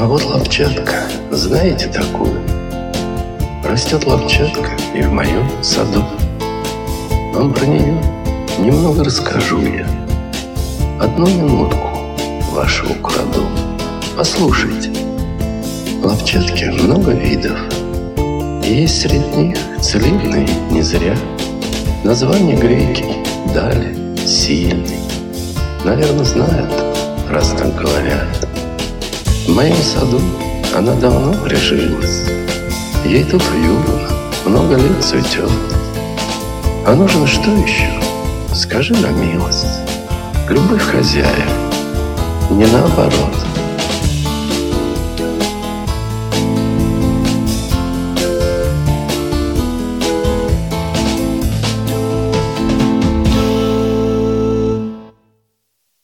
вот лапчатка, знаете такую? Растет лапчатка и в моем саду. Вам про нее немного расскажу я. Одну минутку вашу украду. Послушайте. Лапчатки много видов. И есть среди них целебные не зря. Название греки дали сильный. Наверное, знают, раз так говорят. В моем саду она давно прижилась. Ей тут уютно, много лет цветет. А нужно что еще? Скажи на милость. Любовь хозяев, не наоборот.